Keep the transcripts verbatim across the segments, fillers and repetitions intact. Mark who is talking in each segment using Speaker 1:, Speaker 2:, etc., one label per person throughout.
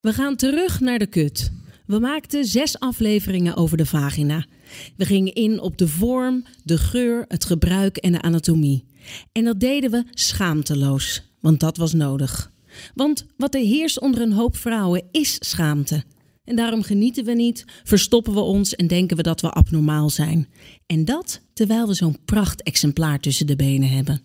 Speaker 1: We gaan terug naar de kut. We maakten zes afleveringen over de vagina. We gingen in op de vorm, de geur, het gebruik en de anatomie. En dat deden we schaamteloos, want dat was nodig. Want wat er heerst onder een hoop vrouwen is schaamte. En daarom genieten we niet, verstoppen we ons en denken we dat we abnormaal zijn. En dat terwijl we zo'n prachtexemplaar tussen de benen hebben.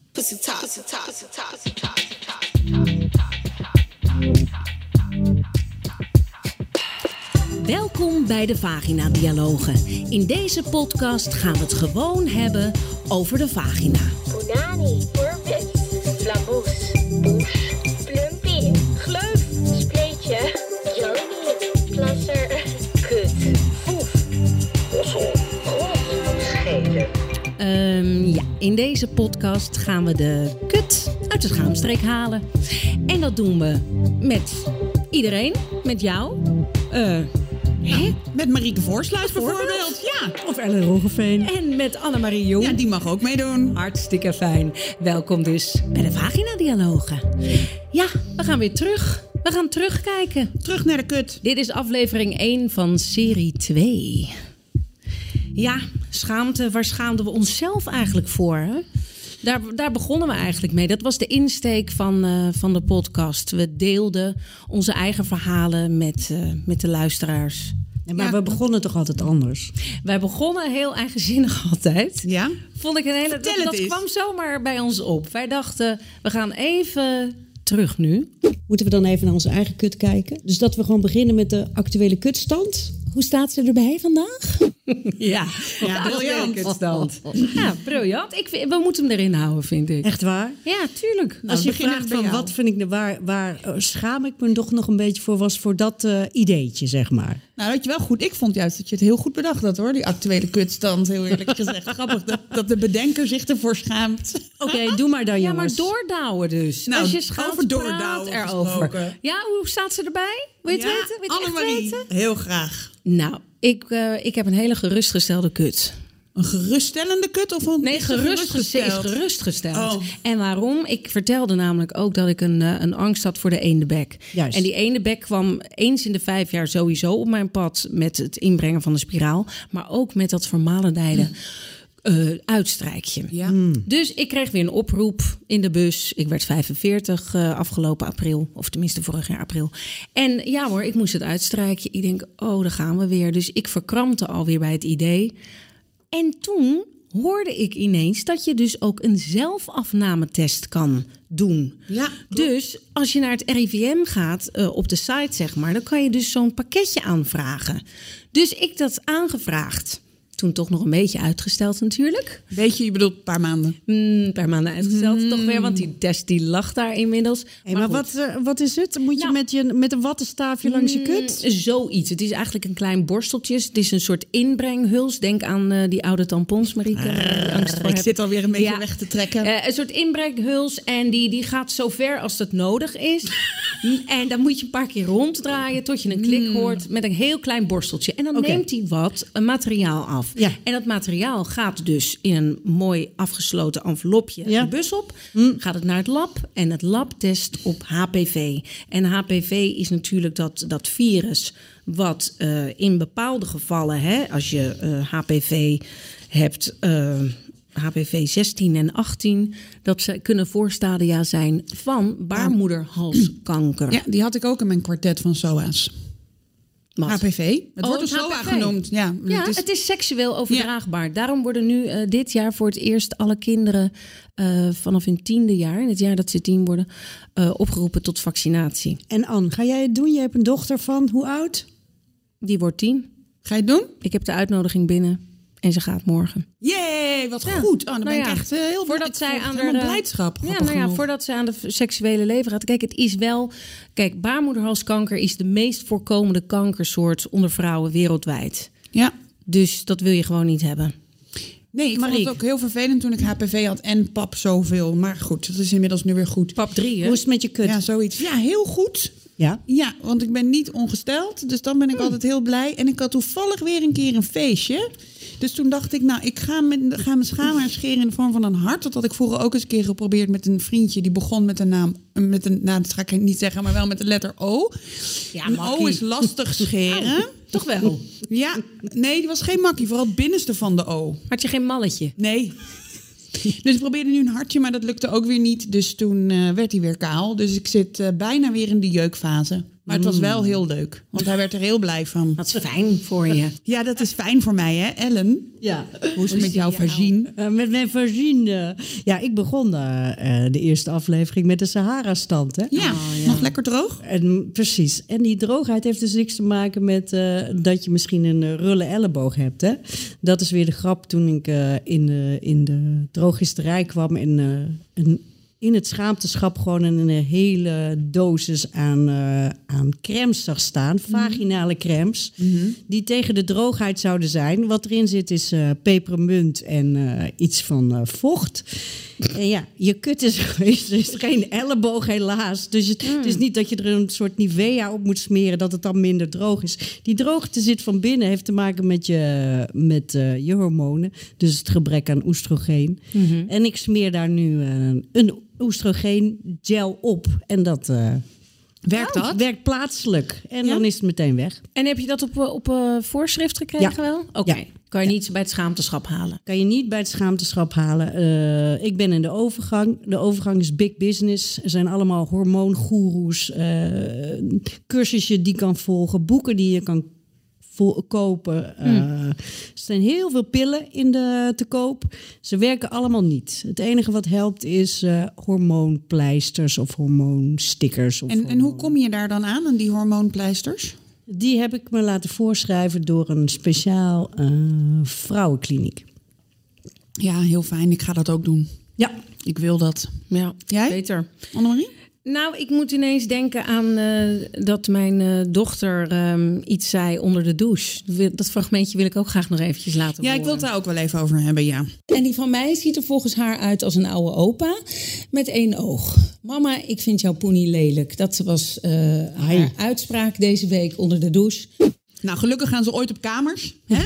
Speaker 1: Welkom bij de Vagina Dialogen. In deze podcast gaan we het gewoon hebben over de vagina.
Speaker 2: Punani, purpit, flaboes, bush, plumpie, gleuf, spleetje, joni, plasser, kut, foef, ossel, grond, scheten.
Speaker 1: Um, ja, in deze podcast gaan we de kut uit de schaamstreek halen. En dat doen we met iedereen, met jou. Uh,
Speaker 3: Nou, met Marieke Voorsluis bijvoorbeeld. Ja.
Speaker 1: Of Ellen Roggeveen. En met Annemarie Jong.
Speaker 3: Ja, die mag ook meedoen.
Speaker 1: Hartstikke fijn. Welkom dus bij de Vagina Dialogen. Ja, we gaan weer terug. We gaan terugkijken.
Speaker 3: Terug naar de kut.
Speaker 1: Dit is aflevering één van serie twee. Ja, schaamte. Waar schaamden we onszelf eigenlijk voor, hè? Daar, daar begonnen we eigenlijk mee. Dat was de insteek van, uh, van de podcast. We deelden onze eigen verhalen met, uh, met de luisteraars.
Speaker 4: Ja, maar
Speaker 3: ja.
Speaker 4: we begonnen toch altijd anders?
Speaker 1: Wij begonnen heel eigenzinnig altijd.
Speaker 3: Ja?
Speaker 1: Vond ik een hele.
Speaker 3: Vertel
Speaker 1: Dat,
Speaker 3: het
Speaker 1: dat
Speaker 3: eens.
Speaker 1: kwam zomaar bij ons op. Wij dachten, we gaan even terug nu.
Speaker 4: Moeten we dan even naar onze eigen kut kijken? Dus dat we gewoon beginnen met de actuele kutstand. Hoe staat ze erbij vandaag?
Speaker 1: Ja,
Speaker 3: Ja, briljant.
Speaker 1: stand. Ja, briljant. Ik vind, we moeten hem erin houden, vind ik.
Speaker 4: Echt waar?
Speaker 1: Ja, tuurlijk.
Speaker 4: Als je
Speaker 3: begin echt
Speaker 4: vraagt
Speaker 3: bij
Speaker 4: van
Speaker 3: jou.
Speaker 4: wat vind ik, nou- waar, waar uh, schaam ik me toch nog een beetje voor, was voor dat uh, ideetje, zeg maar.
Speaker 3: Nou, weet je wel goed. Ik vond juist dat je het heel goed bedacht had, hoor. Die actuele kutstand, heel eerlijk gezegd. Grappig dat, dat de bedenker zich ervoor schaamt.
Speaker 4: Oké, okay, doe maar dan,
Speaker 1: Ja, maar
Speaker 4: jongens.
Speaker 1: doordouwen dus.
Speaker 3: Nou,
Speaker 1: Als je schaamt,
Speaker 3: over doordouwen
Speaker 1: praat erover.
Speaker 3: gesproken.
Speaker 1: Ja, hoe staat ze erbij? Wil je het
Speaker 3: Ja,
Speaker 1: weten? Wil je het echt
Speaker 3: Annemarie,
Speaker 1: weten?
Speaker 3: heel graag.
Speaker 1: Nou, ik, uh, ik heb een hele gerustgestelde kut.
Speaker 3: Een geruststellende kut of een
Speaker 1: Nee,
Speaker 3: is ze
Speaker 1: gerustgesteld. Is gerustgesteld.
Speaker 3: Oh.
Speaker 1: En waarom? Ik vertelde namelijk ook dat ik een, uh, een angst had voor de eendebek.
Speaker 4: Juist.
Speaker 1: En die eendebek kwam eens in de vijf jaar sowieso op mijn pad met het inbrengen van de spiraal. Maar ook met dat vermalendijde uh, uitstrijkje.
Speaker 3: Ja.
Speaker 1: Dus ik kreeg weer een oproep in de bus. Ik werd vijfenveertig uh, afgelopen april. Of tenminste vorig jaar april. En ja hoor, ik moest het uitstrijkje. Ik denk, oh, daar gaan we weer. Dus ik verkrampte alweer bij het idee. En toen hoorde ik ineens dat je dus ook een zelfafnametest kan doen.
Speaker 3: Ja,
Speaker 1: Dus als je naar het R I V M gaat, uh, op de site zeg maar, dan kan je dus zo'n pakketje aanvragen. Dus ik dat aangevraagd. Toen toch nog een beetje uitgesteld natuurlijk.
Speaker 3: Weet je, je bedoelt een paar maanden.
Speaker 1: Mm, een paar maanden uitgesteld mm. toch weer, want die test die lag daar inmiddels.
Speaker 4: Hey, maar
Speaker 1: goed.
Speaker 4: wat, uh, wat is het? Moet je,
Speaker 1: Nou,
Speaker 4: met je met een wattenstaafje langs je kut?
Speaker 1: Mm, zoiets. Het is eigenlijk een klein borsteltje. Het is een soort inbrenghuls. Denk aan uh, die oude tampons, Marieke. waar je angst voor
Speaker 3: Ik
Speaker 1: hebt.
Speaker 3: zit alweer een beetje
Speaker 1: Ja.
Speaker 3: weg te trekken.
Speaker 1: Uh, een soort inbrenghuls en die, die gaat zo ver als het nodig is. En dan moet je een paar keer ronddraaien tot je een klik hoort met een heel klein borsteltje. En dan
Speaker 4: Oké.
Speaker 1: neemt hij wat een materiaal af.
Speaker 4: Ja.
Speaker 1: En dat materiaal gaat dus in een mooi afgesloten envelopje
Speaker 4: Ja.
Speaker 1: de bus op. Gaat het naar het lab en het lab test op H P V. En H P V is natuurlijk dat, dat virus wat uh, in bepaalde gevallen, hè, als je uh, H P V hebt... Uh, H P V zestien en achttien, dat ze kunnen voorstadia zijn van baarmoederhalskanker.
Speaker 3: Ja, die had ik ook in mijn kwartet van S O A's.
Speaker 1: Wat?
Speaker 3: H P V. Het
Speaker 1: Oh,
Speaker 3: wordt een
Speaker 1: het
Speaker 3: S O A
Speaker 1: H P V.
Speaker 3: genoemd. Ja,
Speaker 1: Ja,
Speaker 3: het is,
Speaker 1: het is seksueel overdraagbaar. Daarom worden nu uh, dit jaar voor het eerst alle kinderen uh, vanaf hun tiende jaar, in het jaar dat ze tien worden, uh, opgeroepen tot vaccinatie.
Speaker 4: En Ann, ga jij het doen? Je hebt een dochter van hoe oud?
Speaker 1: Die wordt tien.
Speaker 3: Ga je het doen?
Speaker 1: Ik heb de uitnodiging binnen en ze gaat morgen.
Speaker 3: Jee, wat
Speaker 1: Ja.
Speaker 3: goed. Oh, dan ben
Speaker 1: Nou
Speaker 3: ik
Speaker 1: ja,
Speaker 3: echt uh, heel
Speaker 1: voordat
Speaker 3: ik
Speaker 1: zij
Speaker 3: voel
Speaker 1: aan
Speaker 3: helemaal
Speaker 1: haar, uh,
Speaker 3: blijdschap.
Speaker 1: Ja,
Speaker 3: grappig
Speaker 1: nou ja,
Speaker 3: genoeg.
Speaker 1: voordat ze aan de seksuele leven gaat. Kijk, het is wel... Kijk, baarmoederhalskanker is de meest voorkomende kankersoort onder vrouwen wereldwijd.
Speaker 3: Ja.
Speaker 1: Dus dat wil je gewoon niet hebben.
Speaker 3: Nee, ik vond
Speaker 4: Marieke.
Speaker 3: het ook heel vervelend toen ik H P V had en pap zoveel. Maar goed, dat is inmiddels nu weer goed.
Speaker 1: Pap drie, hè?
Speaker 4: Hoe is het met je kut?
Speaker 3: Ja, zoiets. Ja, heel goed.
Speaker 4: Ja?
Speaker 3: Ja, want ik ben niet ongesteld. Dus dan ben ik altijd heel blij. En ik had toevallig weer een keer een feestje. Dus toen dacht ik, nou, ik ga, met, ga mijn schaamhaar scheren in de vorm van een hart. Dat had ik vroeger ook eens een keer geprobeerd met een vriendje. Die begon met een naam, met een, nou, dat ga ik niet zeggen, maar wel met de letter O.
Speaker 1: Ja,
Speaker 3: een
Speaker 1: makkie.
Speaker 3: O is lastig scheren.
Speaker 1: Oh, toch wel?
Speaker 3: Ja, nee, die was geen makkie. Vooral het binnenste van de O.
Speaker 1: Had je geen malletje?
Speaker 3: Nee. Dus ik probeerde nu een hartje, maar dat lukte ook weer niet. Dus toen uh, werd hij weer kaal. Dus ik zit uh, bijna weer in de jeukfase. Maar het was wel heel leuk. Want hij werd er heel blij van.
Speaker 1: Dat is fijn voor je.
Speaker 3: Ja, dat is fijn voor mij, hè, Ellen?
Speaker 4: Ja.
Speaker 3: Hoe is het met jouw vagine?
Speaker 4: Uh, met mijn vagine. Ja, ik begon uh, uh, de eerste aflevering met de Sahara-stand. Hè?
Speaker 3: Ja,
Speaker 1: Oh, ja.
Speaker 3: nog lekker droog?
Speaker 4: En, precies. En die droogheid heeft dus niks te maken met uh, dat je misschien een uh, rulle elleboog hebt. Hè? Dat is weer de grap toen ik uh, in, de, in de drogisterij kwam en uh, een... in het schaamteschap gewoon een hele dosis aan, uh, aan crèmes zag staan. Vaginale crèmes. Mm-hmm. Die tegen de droogheid zouden zijn. Wat erin zit is uh, pepermunt en uh, iets van uh, vocht. En ja, je kut is, is, is geen elleboog helaas. Dus het, mm. het is niet dat je er een soort Nivea op moet smeren... dat het dan minder droog is. Die droogte zit van binnen. Heeft te maken met je, met, uh, je hormonen. Dus het gebrek aan oestrogeen. Mm-hmm. En ik smeer daar nu uh, een oestrogeen gel op. En dat... Uh,
Speaker 3: Werkt dat?
Speaker 4: Werkt plaatselijk. En
Speaker 3: ja?
Speaker 4: dan is het meteen weg.
Speaker 1: En heb je dat op, op uh, voorschrift gekregen
Speaker 4: ja.
Speaker 1: wel? Oké. Okay.
Speaker 4: Ja.
Speaker 1: Kan je
Speaker 4: ja.
Speaker 1: niet bij het schaamteschap halen?
Speaker 4: Kan je niet bij het schaamteschap halen. Uh, ik ben in de overgang. De overgang is big business. Er zijn allemaal hormoongoeroes. Uh, cursussen die je kan volgen. Boeken die je kan vol- kopen. Uh, mm. Er zijn heel veel pillen in de, te koop. Ze werken allemaal niet. Het enige wat helpt is uh, hormoonpleisters of hormoonstickers. Of
Speaker 3: en,
Speaker 4: hormoon...
Speaker 3: en hoe kom je daar dan aan, aan die hormoonpleisters?
Speaker 4: Die heb ik me laten voorschrijven door een speciaal uh, vrouwenkliniek.
Speaker 3: Ja, heel fijn. Ik ga dat ook doen.
Speaker 4: Ja.
Speaker 3: Ik wil dat.
Speaker 1: Ja,
Speaker 3: jij?
Speaker 1: Beter.
Speaker 3: Annemarie?
Speaker 1: Nou, ik moet ineens denken aan uh, dat mijn uh, dochter um, iets zei onder de douche. Dat fragmentje wil ik ook graag nog eventjes laten
Speaker 3: Ja,
Speaker 1: horen.
Speaker 3: ik wil het daar ook wel even over hebben, ja.
Speaker 5: En die van mij ziet er volgens haar uit als een oude opa met één oog. Mama, ik vind jouw poenie lelijk. Dat was uh, haar uitspraak deze week onder de douche.
Speaker 3: Nou, gelukkig gaan ze ooit op kamers. Hè?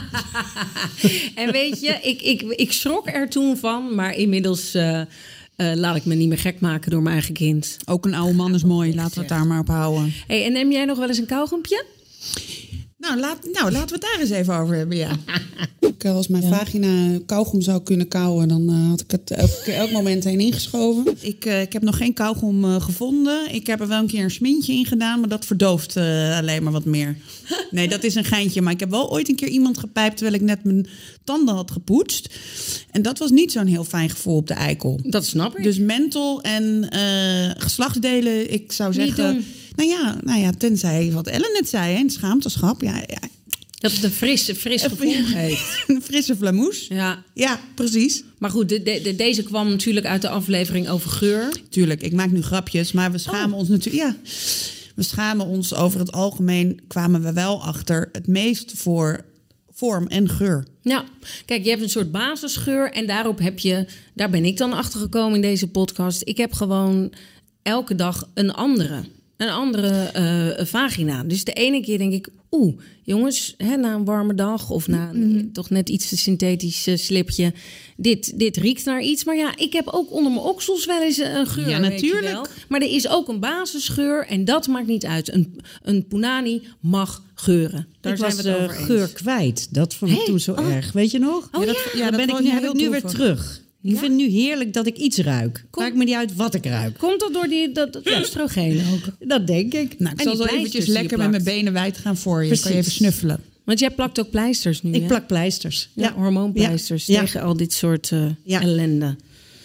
Speaker 1: En weet je, ik, ik, ik schrok er toen van, maar inmiddels... Uh, Uh, laat ik me niet meer gek maken door mijn eigen kind.
Speaker 3: Ook een oude man is mooi. Laten we het daar maar op houden.
Speaker 1: Hey, en neem jij nog wel eens een kauwgompje?
Speaker 3: Nou, laat, nou, laten we het daar eens even over hebben, ja. Als mijn ja. vagina kauwgom zou kunnen kauwen... dan uh, had ik het elk, elk moment heen ingeschoven. Ik, uh, ik heb nog geen kauwgom uh, gevonden. Ik heb er wel een keer een smintje in gedaan... maar dat verdooft uh, alleen maar wat meer. Nee, dat is een geintje. Maar ik heb wel ooit een keer iemand gepijpt... terwijl ik net mijn tanden had gepoetst. En dat was niet zo'n heel fijn gevoel op de eikel.
Speaker 1: Dat snap ik.
Speaker 3: Dus menthol en uh, geslachtsdelen, ik zou zeggen... Nou ja, nou ja, tenzij wat Ellen net zei, hè, een schaamteschap. Ja, ja.
Speaker 1: Dat het een frisse, fris gevoel heeft.
Speaker 3: Een frisse flamoes.
Speaker 1: Ja.
Speaker 3: Ja, precies.
Speaker 1: Maar goed, de, de, deze kwam natuurlijk uit de aflevering over geur.
Speaker 3: Tuurlijk, ik maak nu grapjes, maar we schamen oh. ons natuurlijk... Ja, we schamen ons over het algemeen, kwamen we wel achter... het meest voor vorm en geur.
Speaker 1: Ja, kijk, je hebt een soort basisgeur... en daarop heb je, daar ben ik dan achter gekomen in deze podcast... ik heb gewoon elke dag een andere... Een andere uh, vagina. Dus de ene keer denk ik... Oeh, jongens, hè, na een warme dag... of na een, mm. toch net iets te synthetisch uh, slipje... Dit, dit riekt naar iets. Maar ja, ik heb ook onder mijn oksels wel eens een geur.
Speaker 3: Ja, natuurlijk.
Speaker 1: Weet je wel. Maar er is ook een basisgeur... en dat maakt niet uit. Een, een punani mag geuren. Daar
Speaker 4: ik
Speaker 1: zijn
Speaker 4: was
Speaker 1: we het over
Speaker 4: uh,
Speaker 1: eens.
Speaker 4: geur kwijt. Dat vond ik hey? toen zo oh. erg. Weet je nog?
Speaker 1: Oh,
Speaker 4: ja, dat,
Speaker 1: ja.
Speaker 4: ja,
Speaker 3: dat
Speaker 4: ben ik nu, heb ik nu weer terug. Ik ja? vind het nu heerlijk dat ik iets ruik.
Speaker 1: Kom.
Speaker 4: Maakt me niet uit wat ik ruik.
Speaker 1: Komt dat door die, dat, dat oestrogeen ook?
Speaker 4: Dat denk ik.
Speaker 3: Nou, ik
Speaker 1: en
Speaker 3: zal zo eventjes lekker met mijn benen wijd gaan voor je.
Speaker 4: Precies.
Speaker 3: Kan je even snuffelen.
Speaker 1: Want jij plakt ook pleisters nu,
Speaker 4: Ik
Speaker 1: hè?
Speaker 4: plak pleisters.
Speaker 1: Ja,
Speaker 4: Ja.
Speaker 1: hormoonpleisters
Speaker 4: Ja.
Speaker 1: tegen al dit soort uh,
Speaker 4: Ja.
Speaker 1: ellende.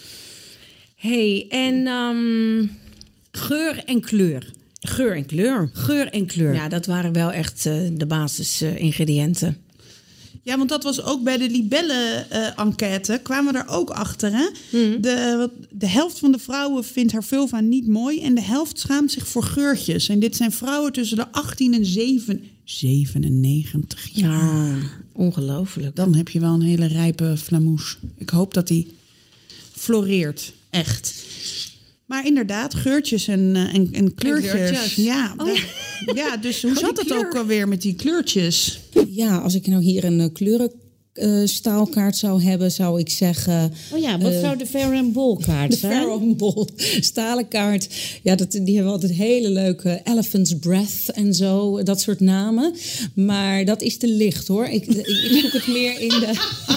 Speaker 1: Hey, en um,
Speaker 4: Geur en kleur.
Speaker 1: geur en kleur.
Speaker 4: Geur en kleur.
Speaker 1: Ja, dat waren wel echt uh, de basis-ingrediënten.
Speaker 3: Ja, want dat was ook bij de libellen-enquête. Uh, kwamen we er ook achter. Hè? Mm. De, wat, de helft van de vrouwen vindt haar vulva niet mooi. En de helft schaamt zich voor geurtjes. En dit zijn vrouwen tussen de achttien en zevenennegentig jaar.
Speaker 1: Ja, ongelooflijk.
Speaker 3: Dan heb je wel een hele rijpe flamoes. Ik hoop dat die floreert. Echt. Maar inderdaad, geurtjes en, en, en kleurtjes.
Speaker 1: En kleurtjes.
Speaker 3: Ja,
Speaker 1: oh,
Speaker 3: dat,
Speaker 1: ja.
Speaker 3: ja, dus hoe
Speaker 1: Oh,
Speaker 3: zat
Speaker 1: die
Speaker 3: het
Speaker 1: kleur.
Speaker 3: ook alweer met die kleurtjes?
Speaker 5: Ja, als ik nou hier een uh, kleuren uh, staalkaart zou hebben, zou ik zeggen...
Speaker 4: Oh ja, wat uh, zou de Fair and Bowl kaart
Speaker 5: de
Speaker 4: zijn?
Speaker 5: De Fair and Bowl stalen kaart. Ja, dat, die hebben altijd hele leuke Elephant's Breath en zo. Dat soort namen. Maar dat is te licht, hoor. Ik, ik, ik zoek het meer in de...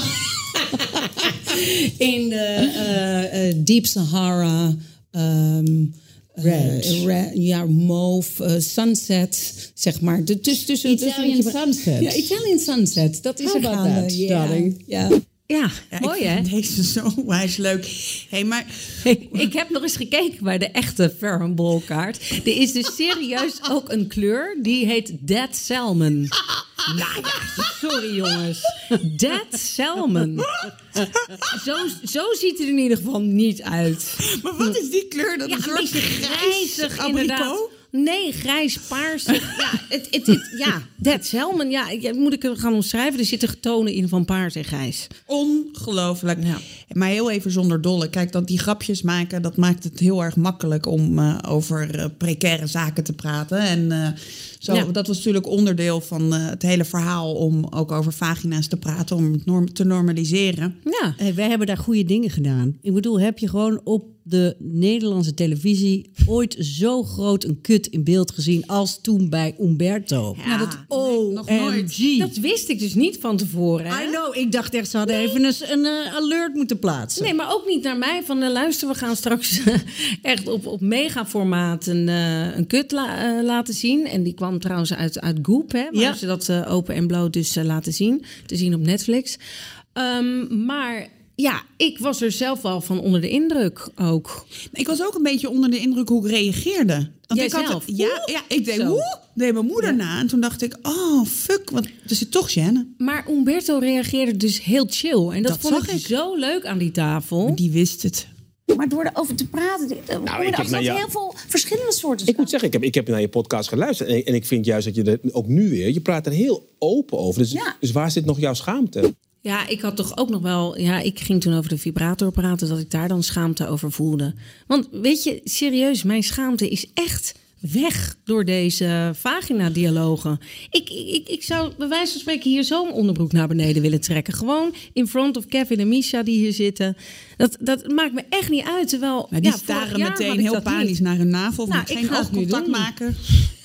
Speaker 5: in de uh, uh, Deep Sahara... Um,
Speaker 4: Red.
Speaker 5: Uh, red. Ja, mauve, uh, sunset, zeg maar. De, tussen, tussen,
Speaker 4: Italian
Speaker 5: tussen,
Speaker 4: sunset.
Speaker 5: Ja, Italian sunset. Dat is
Speaker 4: How
Speaker 5: er
Speaker 4: about
Speaker 5: gaande.
Speaker 4: that,
Speaker 5: Ja,
Speaker 4: darling?
Speaker 5: ja.
Speaker 1: Ja,
Speaker 3: Ja,
Speaker 1: mooi
Speaker 3: ik
Speaker 1: hè?
Speaker 3: vind deze zo wijs leuk. Hey, maar
Speaker 1: Hey, ik heb nog eens gekeken bij de echte Fair and Bowl kaart. Er is dus serieus ook een kleur, die heet Dead Salmon. Nou ja, sorry jongens. Dead Salmon. Zo, zo ziet het er in ieder geval niet uit.
Speaker 3: Maar wat is die kleur? Dat
Speaker 1: Ja,
Speaker 3: een
Speaker 1: een
Speaker 3: soort
Speaker 1: beetje grijzig
Speaker 3: abrikoot?
Speaker 1: inderdaad. Nee, grijs-paarsig. Ja, het, het, het, ja, Dead Salmon. Ja, ik, moet ik het gaan omschrijven? Er zitten tonen in van paars en grijs.
Speaker 3: Ongelooflijk.
Speaker 1: Ja.
Speaker 3: Maar heel even zonder dolle. Kijk, dat die grapjes maken, dat maakt het heel erg makkelijk om uh, over uh, precaire zaken te praten. En uh, zo,
Speaker 1: Ja.
Speaker 3: dat was natuurlijk onderdeel van uh, het hele verhaal om ook over vagina's te praten, om het norm- te normaliseren.
Speaker 1: Ja.
Speaker 4: Hey, wij hebben daar goede dingen gedaan. Ik bedoel, heb je gewoon op de Nederlandse televisie ooit zo groot een kut in beeld gezien als toen bij Umberto?
Speaker 1: Ja,
Speaker 3: dat-
Speaker 4: O
Speaker 3: nog nooit.
Speaker 4: M G.
Speaker 1: Dat wist ik dus niet van tevoren. Hè?
Speaker 4: I know, ik dacht echt, ze hadden even een, een uh, alert moeten plaatsen.
Speaker 1: Nee, maar ook niet naar mij. Van uh, luister, we gaan straks uh, echt op, op megaformaat een, uh, een kut la- uh, laten zien. En die kwam trouwens uit, uit Goop, hè, waar
Speaker 4: Ja.
Speaker 1: ze dat uh, open en bloot dus uh, laten zien. Te zien op Netflix. Um, maar ja, ik was er zelf wel van onder de indruk ook.
Speaker 3: Ik was ook een beetje onder de indruk hoe ik reageerde. Want
Speaker 1: Jij
Speaker 3: ik had
Speaker 1: zelf?
Speaker 3: het- ja, ja, ik deed
Speaker 1: Zo.
Speaker 3: hoe? Deed mijn moeder na. En toen dacht ik, oh fuck, want er zit toch Jeanne.
Speaker 1: Maar Umberto reageerde dus heel chill. En dat,
Speaker 3: Dat
Speaker 1: vond
Speaker 3: zag
Speaker 1: ik
Speaker 3: ik.
Speaker 1: zo leuk aan die tafel.
Speaker 3: Die wist het.
Speaker 6: Maar door erover te praten, dan
Speaker 7: Nou,
Speaker 6: hoor je
Speaker 7: ik heb
Speaker 6: er
Speaker 7: naar jou-
Speaker 6: heel veel verschillende soorten.
Speaker 7: Ik moet zeggen, ik heb, ik heb naar je podcast geluisterd. En, en ik vind juist dat je er ook nu weer... Je praat er heel open over. Dus,
Speaker 6: Ja.
Speaker 7: dus waar zit nog jouw schaamte?
Speaker 1: Ja, ik had toch ook nog wel... Ja, ik ging toen over de vibrator praten, dat ik daar dan schaamte over voelde. Want weet je, serieus, mijn schaamte is echt weg door deze vagina-dialogen. Ik, ik, ik zou bij wijze van spreken hier zo'n onderbroek naar beneden willen trekken. Gewoon in front of Kevin en Misha die hier zitten. Dat, dat maakt me echt niet uit. Terwijl,
Speaker 3: Maar die
Speaker 1: ja, vorig
Speaker 3: staren
Speaker 1: jaar had
Speaker 3: meteen
Speaker 1: ik
Speaker 3: heel
Speaker 1: dat
Speaker 3: panisch
Speaker 1: niet.
Speaker 3: naar hun navel.
Speaker 1: Nou,
Speaker 3: Van
Speaker 1: ik
Speaker 3: geen
Speaker 1: ga het nu
Speaker 3: oogcontact
Speaker 1: doen.
Speaker 3: maken.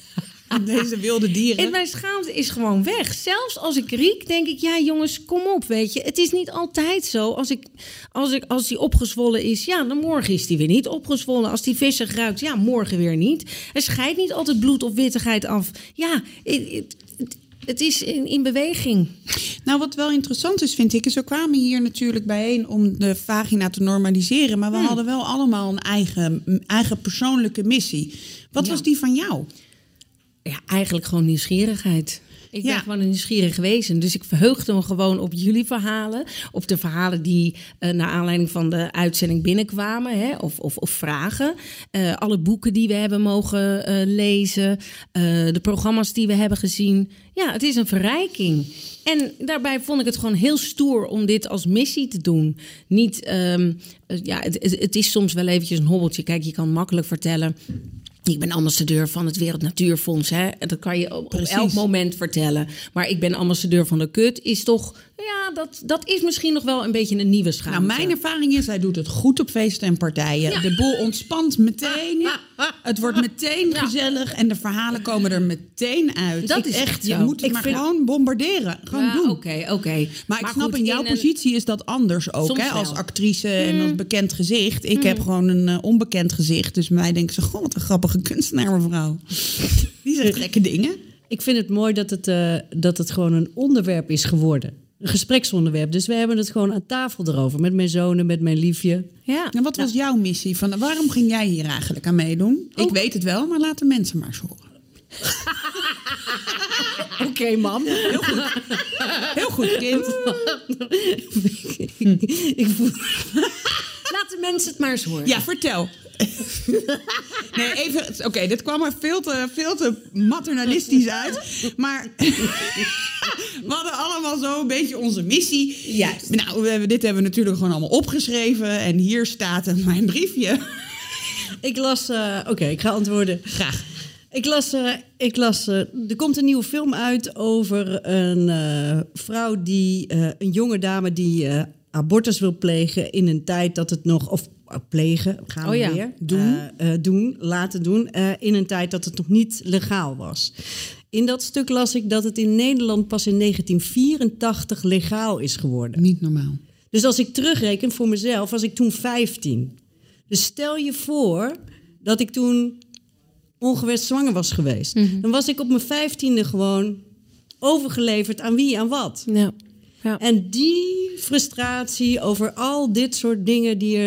Speaker 3: Deze wilde dieren.
Speaker 1: En mijn schaamte is gewoon weg. Zelfs als ik riek, denk ik, ja jongens, kom op, weet je. Het is niet altijd zo. Als, ik, als, ik, als die opgezwollen is, ja, dan morgen is die weer niet opgezwollen. Als die vissig ruikt, ja, morgen weer niet. Er scheidt niet altijd bloed of wittigheid af. Ja, het, het, het, het is in, in beweging.
Speaker 3: Nou, wat wel interessant is, vind ik, is we kwamen hier natuurlijk bijeen om de vagina te normaliseren. Maar we
Speaker 1: Hmm.
Speaker 3: hadden wel allemaal een eigen, een eigen persoonlijke missie. Wat
Speaker 1: Ja.
Speaker 3: was die van jou?
Speaker 1: Ja, eigenlijk gewoon nieuwsgierigheid. Ik ben
Speaker 3: Ja.
Speaker 1: gewoon een nieuwsgierig wezen. Dus ik verheugde me gewoon op jullie verhalen. Op de verhalen die uh, naar aanleiding van de uitzending binnenkwamen. Hè, of, of, of vragen. Uh, alle boeken die we hebben mogen uh, lezen. Uh, de programma's die we hebben gezien. Ja, het is een verrijking. En daarbij vond ik het gewoon heel stoer om dit als missie te doen. Niet, um, uh, ja, het, het, het is soms wel eventjes een hobbeltje. Kijk, je kan makkelijk vertellen... Ik ben ambassadeur van het Wereld Natuurfonds. Hè? En dat kan je op, op
Speaker 3: Precies.
Speaker 1: elk moment vertellen. Maar ik ben ambassadeur van de kut. Is toch, ja, dat, dat is misschien nog wel een beetje een nieuwe schaamte.
Speaker 3: Nou, mijn ervaring is, hij doet het goed op feesten en partijen.
Speaker 1: Ja.
Speaker 3: De boel ontspant meteen. Het wordt meteen
Speaker 1: Ja.
Speaker 3: gezellig en de verhalen komen er meteen uit.
Speaker 1: Dat
Speaker 3: Ik
Speaker 1: is
Speaker 3: echt,
Speaker 1: zo.
Speaker 3: je moet het
Speaker 1: Ik
Speaker 3: maar
Speaker 1: vind-
Speaker 3: gewoon bombarderen. Gewoon
Speaker 1: Ja,
Speaker 3: doen.
Speaker 1: Oké, oké.
Speaker 3: Maar ik snap,
Speaker 1: goed,
Speaker 3: in jouw
Speaker 1: een-
Speaker 3: positie is dat anders ook.
Speaker 1: Soms
Speaker 3: Hè? Als
Speaker 1: wel.
Speaker 3: actrice en als bekend gezicht. Ik heb gewoon een uh, onbekend gezicht. Dus mij denken ze, goh, wat een grappige kunstenaar, mevrouw. Die zegt gekke dingen.
Speaker 4: Ik vind het mooi dat het, uh, dat het gewoon een onderwerp is geworden. Een gespreksonderwerp. Dus we hebben het gewoon aan tafel erover. Met mijn zonen, met mijn liefje.
Speaker 1: Ja.
Speaker 3: En wat was jouw missie? Van, waarom ging jij hier eigenlijk aan meedoen? Ik weet het wel, maar laat de mensen maar eens horen.
Speaker 4: Oké, okay, mam.
Speaker 3: Heel goed. Heel goed, kind.
Speaker 4: ik voel...
Speaker 1: Laat de mensen het maar eens horen.
Speaker 3: Ja, vertel. Nee, even... Oké, okay, dit kwam er veel te, veel te maternalistisch uit. Maar we hadden allemaal zo een beetje onze missie.
Speaker 1: Juist.
Speaker 3: Nou, we hebben, dit hebben we natuurlijk gewoon allemaal opgeschreven. En hier staat mijn briefje.
Speaker 4: Ik las... Uh, Oké, okay, ik ga antwoorden.
Speaker 3: Graag.
Speaker 4: Ik las, uh, ik las uh, er komt een nieuwe film uit over een uh, vrouw die, uh, een jonge dame die uh, abortus wil plegen in een tijd dat het nog, of uh, plegen, gaan we
Speaker 1: oh ja.
Speaker 4: weer,
Speaker 3: Doen.
Speaker 4: Uh, uh, doen, laten doen, uh, in een tijd dat het nog niet legaal was. In dat stuk las ik dat het in Nederland pas in negentien vierentachtig legaal is geworden.
Speaker 3: Niet normaal.
Speaker 4: Dus als ik terugreken voor mezelf, was ik toen vijftien. Dus stel je voor dat ik toen ongewenst zwanger was geweest. Mm-hmm. Dan was ik op mijn vijftiende gewoon overgeleverd aan wie, aan wat.
Speaker 1: Ja. Ja.
Speaker 4: En die frustratie over al dit soort dingen, die,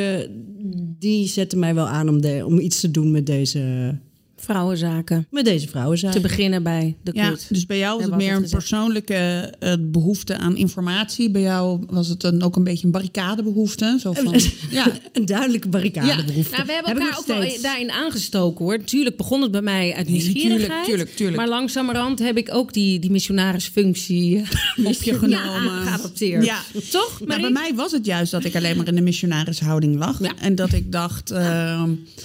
Speaker 4: die zetten mij wel aan om, de, om iets te doen met deze...
Speaker 1: Vrouwenzaken.
Speaker 4: Met deze vrouwenzaken.
Speaker 1: Te beginnen bij de
Speaker 3: Ja,
Speaker 1: kut.
Speaker 3: dus bij jou was
Speaker 1: Ja,
Speaker 3: het meer een
Speaker 1: gezegd.
Speaker 3: persoonlijke uh, behoefte aan informatie. Bij jou was het een, ook een beetje een barricadebehoefte. Zo van, ja.
Speaker 4: Een duidelijke barricadebehoefte.
Speaker 1: Nou, we hebben
Speaker 4: Heb ik
Speaker 1: elkaar ook wel
Speaker 4: steeds.
Speaker 1: daarin aangestoken, hoor. Tuurlijk begon het bij mij uit
Speaker 3: Nee,
Speaker 1: nieuwsgierigheid.
Speaker 3: tuurlijk, tuurlijk, tuurlijk.
Speaker 1: Maar langzamerhand heb ik ook die, die missionarisfunctie
Speaker 3: op je genomen.
Speaker 1: ja, geadopteerd.
Speaker 3: Ja.
Speaker 1: Toch?
Speaker 3: Maar
Speaker 1: Marie?
Speaker 3: bij mij was het juist dat ik alleen maar in de missionarishouding lag.
Speaker 1: Ja.
Speaker 3: En dat ik dacht... Uh,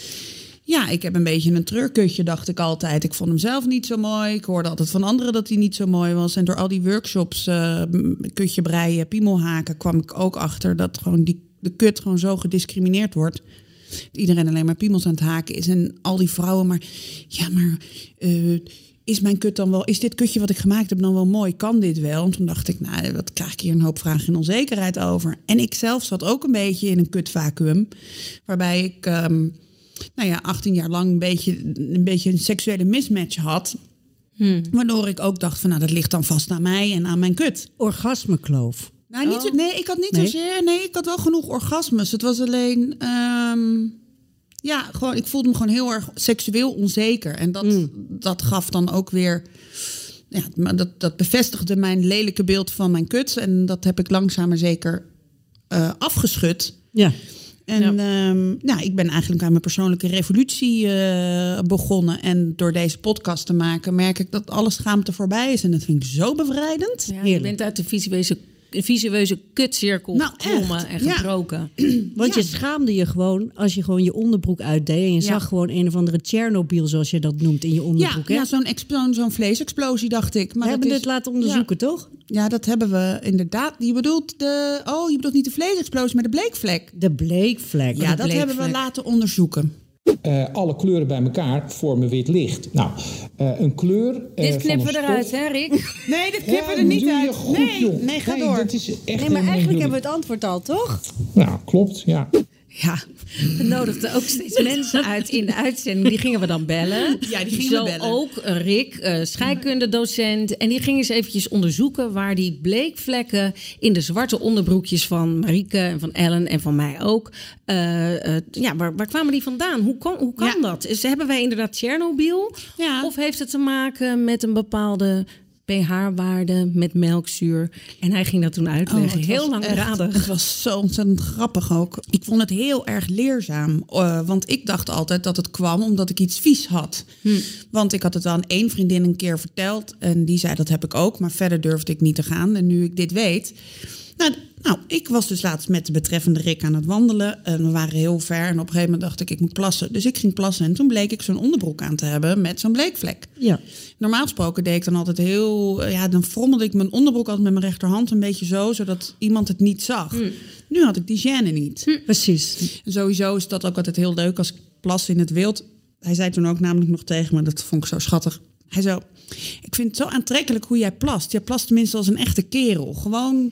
Speaker 3: ja, ik heb een beetje een treurkutje, dacht ik altijd. Ik vond hem zelf niet zo mooi. Ik hoorde altijd van anderen dat hij niet zo mooi was. En door al die workshops, uh, kutje breien, piemelhaken... kwam ik ook achter dat gewoon die, de kut gewoon zo gediscrimineerd wordt. Dat iedereen alleen maar piemels aan het haken is. En al die vrouwen maar... Ja, maar... Uh, Is mijn kut dan wel, is dit kutje wat ik gemaakt heb dan wel mooi? Kan dit wel? En toen dacht ik, nou, wat krijg ik hier een hoop vragen en onzekerheid over. En ik zelf zat ook een beetje in een kutvacuüm. Waarbij ik, um, nou ja, achttien jaar lang een beetje een, beetje een seksuele mismatch had. Hmm. Waardoor ik ook dacht van, nou, dat ligt dan vast aan mij en aan mijn kut.
Speaker 4: Orgasmekloof.
Speaker 3: Nou, niet,
Speaker 1: Oh.
Speaker 3: nee, ik had niet
Speaker 4: Nee?
Speaker 3: zozeer, nee, ik had wel genoeg orgasmes. Het was alleen... Um, Ja, gewoon, ik voelde me gewoon heel erg seksueel onzeker. En dat, mm. dat gaf dan ook weer... Ja, dat, dat bevestigde mijn lelijke beeld van mijn kut. En dat heb ik langzaam maar zeker uh, afgeschud.
Speaker 4: Ja.
Speaker 3: En ja. Um, nou, ik ben eigenlijk aan mijn persoonlijke revolutie uh, begonnen. En door deze podcast te maken merk ik dat alle schaamte voorbij is. En dat vind ik zo bevrijdend.
Speaker 1: Ja, je bent uit de visueuze, visueuze kutcirkel
Speaker 3: nou,
Speaker 1: geklommen en gebroken.
Speaker 4: Want
Speaker 3: Ja.
Speaker 4: je schaamde je gewoon als je gewoon je onderbroek uitdeed. En je
Speaker 3: Ja.
Speaker 4: zag gewoon een of andere Tsjernobyl, zoals je dat noemt, in je
Speaker 3: Ja,
Speaker 4: onderbroek. hè?
Speaker 3: ja zo'n, expo- zo'n vleesexplosie, dacht ik. Maar
Speaker 4: We hebben
Speaker 3: het
Speaker 4: dit
Speaker 3: is,
Speaker 4: laten onderzoeken, toch?
Speaker 3: Ja, dat hebben we inderdaad. Je bedoelt de... Oh, je bedoelt niet de vleesexplosie, maar de bleekvlek.
Speaker 4: De bleekvlek.
Speaker 3: Ja,
Speaker 4: De
Speaker 3: dat hebben we
Speaker 4: bleekvlek.
Speaker 3: laten onderzoeken.
Speaker 8: Uh, alle kleuren bij elkaar vormen wit licht. Nou, uh, een kleur... Uh,
Speaker 1: Dit knippen we
Speaker 8: van een
Speaker 1: eruit,
Speaker 8: stof...
Speaker 1: hè, Rick?
Speaker 3: Nee, dat
Speaker 8: Ja,
Speaker 3: knippen we er niet
Speaker 8: doe je
Speaker 3: uit.
Speaker 8: goed,
Speaker 3: nee,
Speaker 8: joh.
Speaker 3: nee, ga
Speaker 8: Nee,
Speaker 3: door.
Speaker 8: Dat is echt
Speaker 4: Nee, maar
Speaker 8: helemaal
Speaker 4: eigenlijk
Speaker 8: niet
Speaker 4: hebben we het antwoord al, toch?
Speaker 8: Nou, klopt, ja.
Speaker 1: Ja, we nodigden ook steeds mensen uit in de uitzending. Die gingen we dan bellen.
Speaker 3: Ja, die gingen
Speaker 1: Zo
Speaker 3: we bellen.
Speaker 1: ook uh, Rick, uh, scheikundedocent. En die ging eens eventjes onderzoeken waar die bleekvlekken in de zwarte onderbroekjes van Marieke en van Ellen en van mij ook. Uh, uh, ja, waar, waar kwamen die vandaan? Hoe, kon, hoe kan
Speaker 3: Ja.
Speaker 1: dat? Is, hebben wij inderdaad Tsjernobyl?
Speaker 3: Ja.
Speaker 1: Of heeft het te maken met een bepaalde pH-waarde met melkzuur? En hij ging dat toen uitleggen.
Speaker 3: Oh, het
Speaker 1: heel
Speaker 3: was
Speaker 1: langdradig.
Speaker 3: echt- Het was zo ontzettend grappig ook. Ik vond het heel erg leerzaam. Uh, want ik dacht altijd dat het kwam omdat ik iets vies had. Hm. Want ik had het aan één vriendin een keer verteld. En die zei, dat heb ik ook. Maar verder durfde ik niet te gaan. En nu ik dit weet... Nou, nou, ik was dus laatst met de betreffende Rick aan het wandelen. En we waren heel ver. En op een gegeven moment dacht ik, ik moet plassen. Dus ik ging plassen. En toen bleek ik zo'n onderbroek aan te hebben met zo'n bleekvlek.
Speaker 4: Ja.
Speaker 3: Normaal gesproken deed ik dan altijd heel... Ja, dan frommelde ik mijn onderbroek altijd met mijn rechterhand een beetje zo... zodat iemand het niet zag. Mm. Nu had ik die gêne niet.
Speaker 4: Hm. Precies.
Speaker 3: En sowieso is dat ook altijd heel leuk als ik plas in het wild. Hij zei toen ook namelijk nog tegen me, dat vond ik zo schattig. Hij zo, ik vind het zo aantrekkelijk hoe jij plast. Jij plast tenminste als een echte kerel. Gewoon...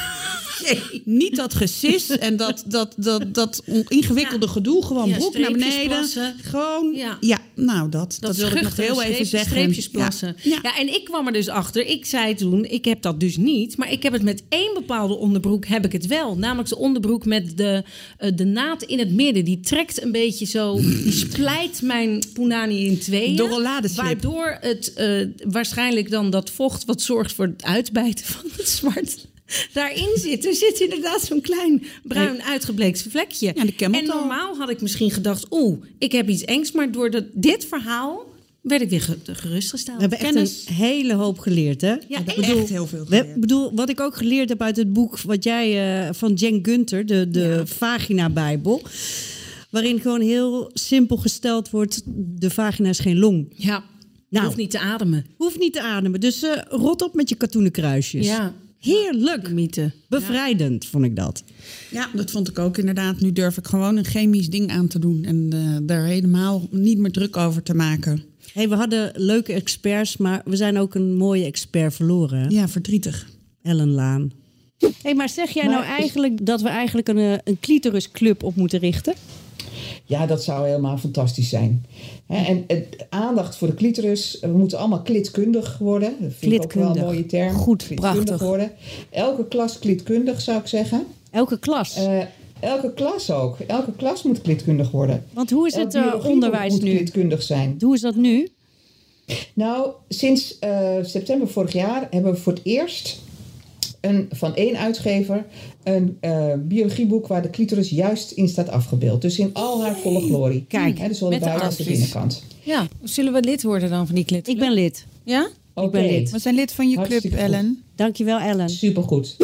Speaker 3: Nee, niet dat gesis en dat, dat, dat, dat ingewikkelde ja. gedoe. Gewoon
Speaker 1: ja,
Speaker 3: broek naar beneden.
Speaker 1: Plassen.
Speaker 3: Gewoon,
Speaker 1: ja.
Speaker 3: ja, nou dat. Dat,
Speaker 1: Dat
Speaker 3: wilde ik nog heel even zeggen.
Speaker 1: Streepjes plassen.
Speaker 3: Ja.
Speaker 1: Ja. ja, en ik kwam er dus achter. Ik zei toen, ik heb dat dus niet. Maar ik heb het met één bepaalde onderbroek, heb ik het wel. Namelijk de onderbroek met de, uh, de naad in het midden. Die trekt een beetje zo, die splijt mijn punani in tweeën.
Speaker 3: Dorreladeslip.
Speaker 1: Waardoor het uh, waarschijnlijk dan dat vocht wat zorgt voor het uitbijten van het zwart... daarin zit. Er zit inderdaad zo'n klein bruin uitgebleekt vlekje.
Speaker 3: Ja, de
Speaker 1: en normaal had ik misschien gedacht... oeh, ik heb iets engs. Maar door de, dit verhaal werd ik weer gerustgesteld.
Speaker 4: We hebben echt
Speaker 3: Kennis.
Speaker 4: een hele hoop geleerd, hè?
Speaker 1: Ja,
Speaker 3: Ik heb
Speaker 1: echt.
Speaker 3: echt heel veel
Speaker 4: We,
Speaker 3: geleerd.
Speaker 4: bedoel, wat ik ook geleerd heb uit het boek... wat jij uh, van Jen Gunter, de, de
Speaker 1: Ja.
Speaker 4: vagina-bijbel... waarin gewoon heel simpel gesteld wordt... de vagina is geen long.
Speaker 1: Ja.
Speaker 4: Nou,
Speaker 1: Hoeft niet te ademen.
Speaker 4: hoeft niet te ademen. Dus uh, rot op met je katoenen kruisjes.
Speaker 1: Ja.
Speaker 4: Heerlijk.
Speaker 1: De mythe.
Speaker 4: Bevrijdend, vond ik dat.
Speaker 3: Ja, dat vond ik ook inderdaad. Nu durf ik gewoon een chemisch ding aan te doen. En uh, daar helemaal niet meer druk over te maken.
Speaker 4: Hey, we hadden leuke experts, maar we zijn ook een mooie expert verloren. Hè?
Speaker 3: Ja, verdrietig.
Speaker 4: Ellen Laan. Hey, maar zeg jij
Speaker 9: Maar
Speaker 4: nou eigenlijk dat we eigenlijk een, uh, een clitorisclub op moeten richten?
Speaker 9: Ja, dat zou helemaal fantastisch zijn. Hè, en, en aandacht voor de clitoris. We moeten allemaal klitkundig worden. Dat vind ik ook wel een mooie term.
Speaker 4: Goed,
Speaker 9: klitkundig
Speaker 4: prachtig.
Speaker 9: worden. Elke klas klitkundig, zou ik zeggen.
Speaker 4: Elke klas?
Speaker 9: Uh, elke klas ook. Elke klas moet klitkundig worden.
Speaker 4: Want hoe is
Speaker 9: Elk
Speaker 4: het uh,
Speaker 9: biologieboek
Speaker 4: onderwijs
Speaker 9: moet
Speaker 4: nu?
Speaker 9: klitkundig zijn.
Speaker 4: Hoe is dat nu?
Speaker 9: Nou, sinds uh, september vorig jaar hebben we voor het eerst een, van één uitgever een uh, biologieboek waar de clitoris juist in staat afgebeeld. Dus in al haar volle glorie.
Speaker 4: Kijk,
Speaker 9: Hè, dus zowel de
Speaker 10: met de
Speaker 9: buiten als de
Speaker 10: afjes.
Speaker 9: binnenkant.
Speaker 10: Ja, zullen we lid worden dan van die club?
Speaker 4: Ik ben lid.
Speaker 10: Ja?
Speaker 9: Oké,
Speaker 4: ben lid.
Speaker 3: We zijn lid van je club,
Speaker 9: Hartstikke goed.
Speaker 3: Ellen.
Speaker 4: Dankjewel, Ellen.
Speaker 9: Supergoed.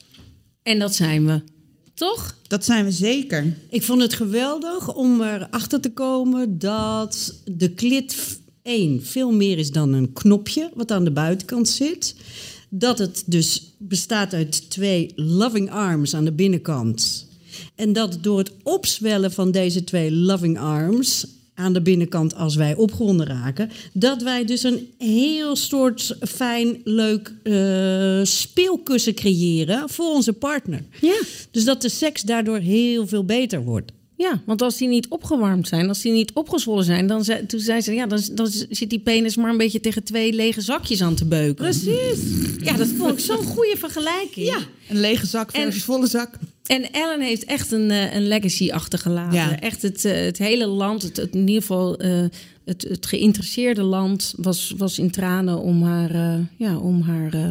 Speaker 1: En dat zijn we. Toch?
Speaker 3: Dat zijn we zeker.
Speaker 4: Ik vond het geweldig om erachter te komen dat de klit één veel meer is dan een knopje wat aan de buitenkant zit. Dat het dus bestaat uit twee loving arms aan de binnenkant. En dat door het opzwellen van deze twee loving arms aan de binnenkant, als wij opgewonden raken, dat wij dus een heel soort fijn, leuk uh, speelkussen creëren voor onze partner.
Speaker 1: Ja.
Speaker 4: Dus dat de seks daardoor heel veel beter wordt.
Speaker 1: Ja, want als die niet opgewarmd zijn, als die niet opgezwollen zijn, dan zei, toen zei ze, ja, dan, dan zit die penis maar een beetje tegen twee lege zakjes aan te beuken.
Speaker 4: Precies.
Speaker 1: Ja, dat vond ik zo'n goede vergelijking.
Speaker 3: Ja, een lege zak versus
Speaker 1: En-
Speaker 3: volle zak.
Speaker 1: En Ellen heeft echt een, eh, een legacy achtergelaten.
Speaker 3: Ja.
Speaker 1: Echt het, eh, het hele land, het, het, in ieder geval eh, het, het geïnteresseerde land, was, was in tranen om haar, eh, ja, om haar eh,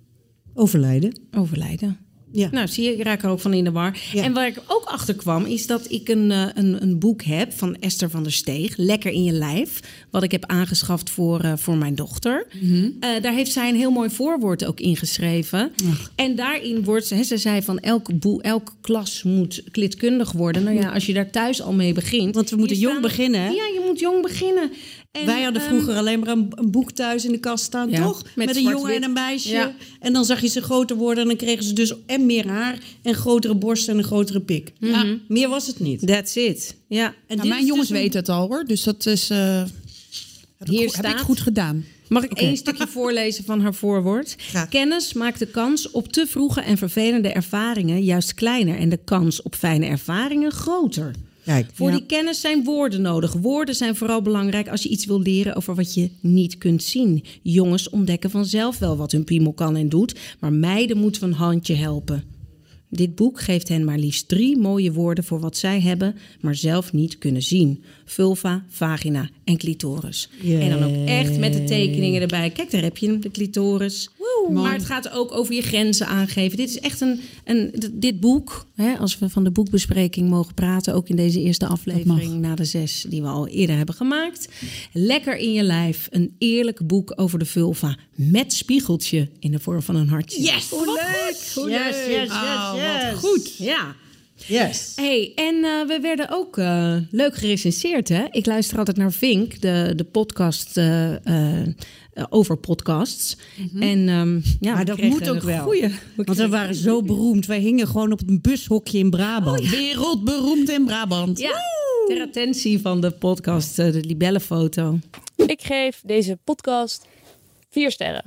Speaker 4: Overlijden.
Speaker 1: overlijden.
Speaker 4: Ja.
Speaker 1: Nou, zie je, ik raak er ook van in de war.
Speaker 4: Ja.
Speaker 1: En waar ik ook achter kwam, is dat ik een, uh, een, een boek heb van Esther van der Steeg, Lekker in je lijf, wat ik heb aangeschaft voor, uh, voor mijn dochter.
Speaker 3: Mm-hmm.
Speaker 1: Uh, daar heeft zij een heel mooi voorwoord ook ingeschreven. En daarin wordt, he, ze zei van elke, boe, elke klas moet klitkundig worden. Nou ja, als je daar thuis al mee begint.
Speaker 4: Want we moeten
Speaker 1: je
Speaker 4: jong
Speaker 1: staan-
Speaker 4: beginnen, hè?
Speaker 1: Ja, je moet jong beginnen. En,
Speaker 4: Wij hadden
Speaker 1: ehm,
Speaker 4: vroeger alleen maar een, een boek thuis in de kast staan,
Speaker 1: Ja,
Speaker 4: toch?
Speaker 1: met
Speaker 4: Met, een
Speaker 1: zwart-wit.
Speaker 4: jongen en een meisje.
Speaker 1: Ja.
Speaker 4: En dan zag je ze groter worden en dan kregen ze dus en meer haar en grotere borst en een grotere pik. Ja, meer was het niet.
Speaker 1: That's it. Ja.
Speaker 4: En
Speaker 3: Nou,
Speaker 4: dit
Speaker 3: mijn
Speaker 4: is
Speaker 3: jongens
Speaker 4: dus een-
Speaker 3: weten het al hoor. Dus dat is. Uh, heb,
Speaker 1: Hier
Speaker 3: ik, goed- heb ik
Speaker 1: staat-
Speaker 3: goed gedaan.
Speaker 1: Mag ik één stukje voorlezen van haar voorwoord?
Speaker 3: Graag.
Speaker 1: Kennis maakt de kans op te vroege en vervelende ervaringen juist kleiner en de kans op fijne ervaringen groter.
Speaker 4: Kijk,
Speaker 1: Voor
Speaker 4: ja.
Speaker 1: die kennis zijn woorden nodig. Woorden zijn vooral belangrijk als je iets wil leren over wat je niet kunt zien. Jongens ontdekken vanzelf wel wat hun piemel kan en doet, maar meiden moeten we een handje helpen. Dit boek geeft hen maar liefst drie mooie woorden voor wat zij hebben, maar zelf niet kunnen zien. Vulva, vagina en clitoris.
Speaker 4: Jee.
Speaker 1: En dan ook echt met de tekeningen erbij. Kijk, daar heb je hem, de clitoris. Maar het gaat ook over je grenzen aangeven. Dit is echt een, een d- dit boek, hè, als we van de boekbespreking mogen praten, ook in deze eerste aflevering na de zes die we al eerder hebben gemaakt. Lekker in je lijf, een eerlijk boek over de vulva met spiegeltje in de vorm van een hartje.
Speaker 4: Yes!
Speaker 1: Hoe leuk! Hoe
Speaker 4: Yes, yes, yes,
Speaker 3: Oh, wat
Speaker 4: yes.
Speaker 3: goed.
Speaker 1: Ja.
Speaker 4: Yes.
Speaker 1: Hey, en uh, we werden ook uh, leuk gerecenseerd, hè? Ik luister altijd naar Vink, de, de podcast uh, uh, over podcasts. Mm-hmm. En, um, ja,
Speaker 4: Maar
Speaker 1: we
Speaker 4: dat
Speaker 1: kregen
Speaker 4: moet ook
Speaker 1: een
Speaker 4: wel.
Speaker 1: goeie- we
Speaker 4: Want we
Speaker 1: kregen-
Speaker 4: waren zo beroemd. Wij hingen gewoon op een bushokje in Brabant.
Speaker 3: Wereldberoemd in Brabant.
Speaker 1: Ja, ter attentie van de podcast, uh, de libellenfoto.
Speaker 10: Ik geef deze podcast vier sterren.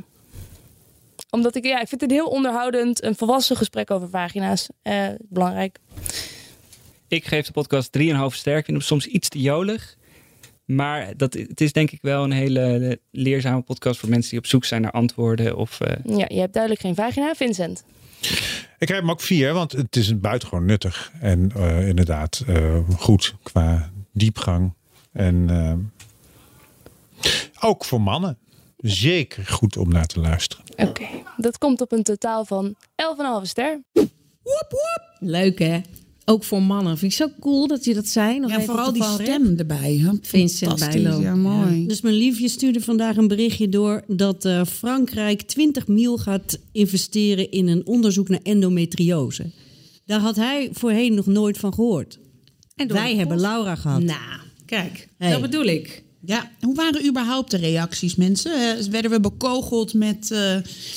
Speaker 10: Omdat ik, ja, ik vind het een heel onderhoudend, een volwassen gesprek over vagina's. Uh, belangrijk.
Speaker 11: Ik geef de podcast drie komma vijf ster. Ik vind hem soms iets te jolig. Maar dat, het is denk ik wel een hele leerzame podcast voor mensen die op zoek zijn naar antwoorden. Of, uh...
Speaker 10: Ja, je hebt duidelijk geen vagina. Vincent.
Speaker 12: Ik geef hem ook vier, want het is een buitengewoon nuttig. En uh, inderdaad uh, goed qua diepgang. En uh, ook voor mannen. Zeker goed om naar te luisteren.
Speaker 10: Oké, okay. Dat komt op een totaal van elf komma vijf ster.
Speaker 1: Woep, woep. Leuk, hè? Ook voor mannen. Vind ik zo cool dat je dat zei. Nog
Speaker 3: Ja,
Speaker 1: even
Speaker 3: vooral
Speaker 1: op de
Speaker 3: die
Speaker 1: valreep.
Speaker 3: stem erbij. Hè?
Speaker 1: Vincent
Speaker 3: Fantastisch,
Speaker 1: Bijlo.
Speaker 3: Ja, mooi.
Speaker 4: Ja. Dus mijn liefje stuurde vandaag een berichtje door dat uh, Frankrijk twintig mil gaat investeren in een onderzoek naar endometriose. Daar had hij voorheen nog nooit van gehoord.
Speaker 1: En door
Speaker 4: Wij
Speaker 1: de
Speaker 4: hebben
Speaker 1: post.
Speaker 4: Laura gehad.
Speaker 1: Nou, kijk,
Speaker 4: Hey.
Speaker 1: dat bedoel ik.
Speaker 3: Ja, hoe waren überhaupt de reacties, mensen? Uh, werden we bekogeld met uh,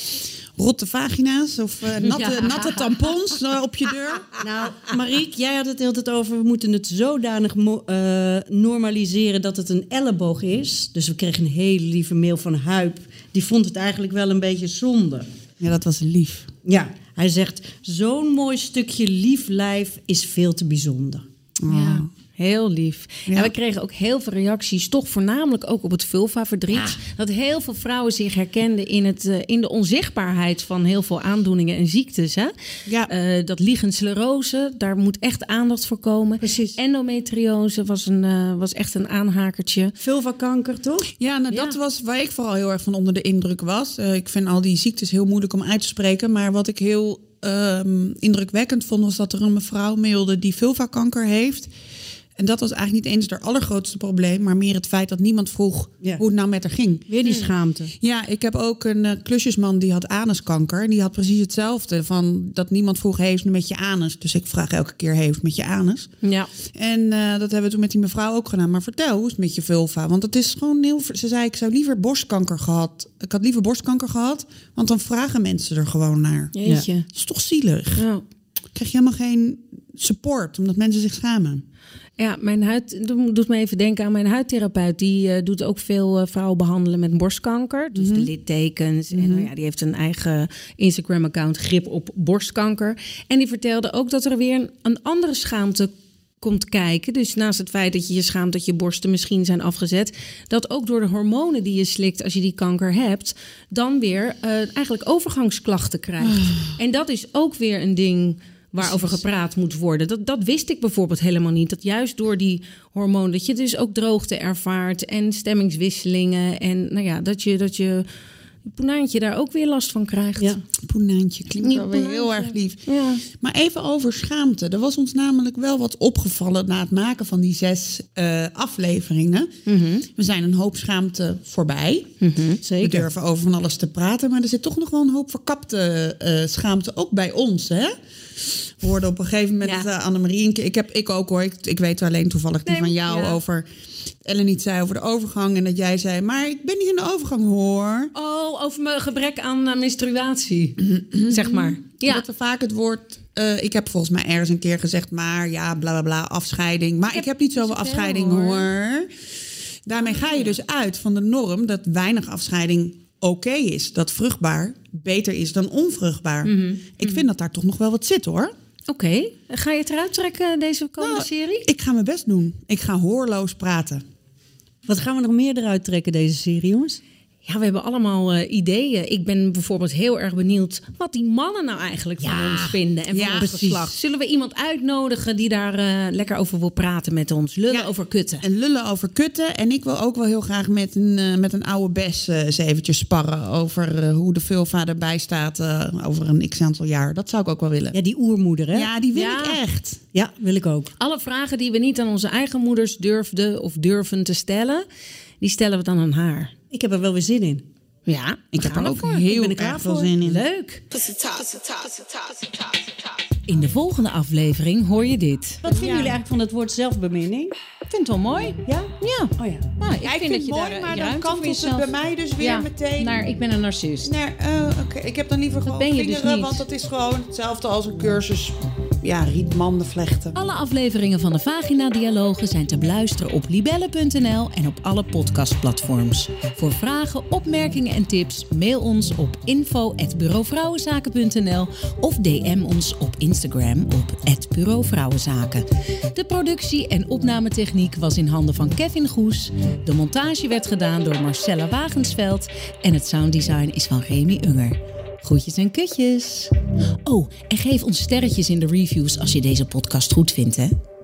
Speaker 3: rotte vagina's of uh, natte, ja. natte tampons uh, op je deur?
Speaker 4: Nou, Mariek, jij had het de hele tijd over... we moeten het zodanig mo- uh, normaliseren dat het een elleboog is. Dus we kregen een hele lieve mail van Huip. Die vond het eigenlijk wel een beetje zonde.
Speaker 3: Ja, dat was lief.
Speaker 4: Ja, hij zegt... zo'n mooi stukje lief lijf is veel te bijzonder.
Speaker 1: Oh. Ja. Heel lief.
Speaker 3: Ja.
Speaker 1: En we kregen ook heel veel reacties, toch voornamelijk ook op het vulvaverdriet. Ja. Dat heel veel vrouwen zich herkenden in, het, uh, in de onzichtbaarheid van heel veel aandoeningen en ziektes. Hè?
Speaker 3: Ja.
Speaker 1: Uh, dat liggend sclerose, daar moet echt aandacht voor komen.
Speaker 4: Precies.
Speaker 1: Endometriose was, een, uh, was echt een aanhakertje.
Speaker 4: Vulvakanker, toch?
Speaker 3: Ja, nou, dat ja. was waar ik vooral heel erg van onder de indruk was. Uh, ik vind al die ziektes heel moeilijk om uit te spreken. Maar wat ik heel um, indrukwekkend vond, was dat er een mevrouw mailde die vulvakanker heeft. En dat was eigenlijk niet eens haar allergrootste probleem, maar meer het feit dat niemand vroeg ja. hoe het nou met haar ging.
Speaker 4: Weer die schaamte.
Speaker 3: Ja, ik heb ook een uh, klusjesman die had anuskanker. En die had precies hetzelfde. Van dat niemand vroeg, heeft het met je anus? Dus ik vraag elke keer, heeft het met je anus?
Speaker 1: Ja.
Speaker 3: En uh, dat hebben we toen met die mevrouw ook gedaan. Maar vertel, hoe is het met je vulva? Want het is gewoon heel... Ze zei, ik zou liever borstkanker gehad. Ik had liever borstkanker gehad, want dan vragen mensen er gewoon naar.
Speaker 1: Jeetje.
Speaker 3: Ja. Dat is toch zielig?
Speaker 1: Ja.
Speaker 3: Krijg je helemaal geen support, omdat mensen zich schamen.
Speaker 1: Ja, mijn huid doet me even denken aan mijn huidtherapeut. Die uh, doet ook veel uh, vrouwen behandelen met borstkanker. Dus mm-hmm. de littekens. Mm-hmm. En nou ja, die heeft een eigen Instagram-account, Grip op borstkanker. En die vertelde ook dat er weer een, een andere schaamte komt kijken. Dus naast het feit dat je je schaamt dat je borsten misschien zijn afgezet, dat ook door de hormonen die je slikt als je die kanker hebt, dan weer uh, eigenlijk overgangsklachten krijgt. Oh. En dat is ook weer een ding waarover gepraat moet worden. Dat, dat wist ik bijvoorbeeld helemaal niet. Dat juist door die hormonen, dat je dus ook droogte ervaart en stemmingswisselingen. En nou ja, dat je dat je poenaantje daar ook weer last van krijgt.
Speaker 3: Ja, poenaantje klinkt ja, wel weer heel erg lief.
Speaker 1: Ja.
Speaker 3: Maar even over schaamte. Er was ons namelijk wel wat opgevallen na het maken van die zes uh, afleveringen. Mm-hmm. We zijn een hoop schaamte voorbij.
Speaker 1: Mm-hmm,
Speaker 3: zeker. We durven over van alles te praten, maar er zit toch nog wel een hoop verkapte uh, schaamte ook bij ons, hè? We hoorden op een gegeven moment ja. uh, Annemarie... Ik, heb, ik ook hoor, ik, ik weet alleen toevallig die nee, van jou ja. over... Ellen niet zei over de overgang en dat jij zei, maar ik ben niet in de overgang hoor.
Speaker 1: Oh, over mijn gebrek aan uh, menstruatie, zeg maar.
Speaker 3: Ja. Dat er vaak het woord, uh, ik heb volgens mij ergens een keer gezegd, maar ja, bla bla bla, afscheiding. Maar ik heb, ik heb niet zoveel afscheiding hoor. hoor. Daarmee ga je dus uit van de norm dat weinig afscheiding oké okay is. Dat vruchtbaar beter is dan onvruchtbaar. Mm-hmm. Ik vind dat daar toch nog wel wat zit hoor.
Speaker 1: Oké, okay. Ga je het eruit trekken, deze komende nou, serie?
Speaker 3: Ik ga mijn best doen. Ik ga hoorloos praten.
Speaker 4: Wat gaan we nog meer eruit trekken, deze serie, jongens?
Speaker 1: Ja, we hebben allemaal uh, ideeën. Ik ben bijvoorbeeld heel erg benieuwd wat die mannen nou eigenlijk van ja. ons vinden. En van ja, ons geslacht. Zullen we iemand uitnodigen die daar uh, lekker over wil praten met ons? Lullen ja. over kutten.
Speaker 3: En lullen over kutten. En ik wil ook wel heel graag met een, uh, met een oude bes uh, eens eventjes sparren over uh, hoe de vulva erbij staat uh, over een x-aantal jaar. Dat zou ik ook wel willen.
Speaker 4: Ja, die oermoeder, hè?
Speaker 3: Ja, die wil
Speaker 1: ja.
Speaker 3: ik echt.
Speaker 4: Ja, wil ik ook.
Speaker 1: Alle vragen die we niet aan onze eigen moeders durfden of durven te stellen, die stellen we dan aan haar.
Speaker 4: Ik heb er wel weer zin in.
Speaker 1: Ja,
Speaker 3: ik heb er ook voor. heel ik erg veel zin in.
Speaker 1: Leuk. In de volgende aflevering hoor je dit.
Speaker 4: Wat vinden ja. jullie eigenlijk van het woord zelfbeminning?
Speaker 1: Ik vind het wel mooi.
Speaker 4: Ja?
Speaker 1: Ja.
Speaker 4: Oh ja.
Speaker 3: Nou, ik, ja, ik vind, vind dat je mooi, daar, maar dan kantelt het bij mij dus weer
Speaker 1: ja,
Speaker 3: meteen.
Speaker 1: Naar, ik ben een narcist.
Speaker 3: Naar, uh, Oké, okay. Ik heb dan liever gewoon vingeren, dus want dat is gewoon hetzelfde als een cursus. Ja, rietmanden vlechten.
Speaker 1: Alle afleveringen van de Vagina Dialogen zijn te beluisteren op libelle punt n l en op alle podcastplatforms. Voor vragen, opmerkingen en tips mail ons op info at bureau vrouwenzaken punt n l of D M ons op Instagram op at bureau vrouwenzaken. De productie en opnametechniek was in handen van Kevin Goes. De montage werd gedaan door Marcella Wagensveld en het sounddesign is van Remy Unger. Groetjes en kutjes. Oh, en geef ons sterretjes in de reviews als je deze podcast goed vindt, hè?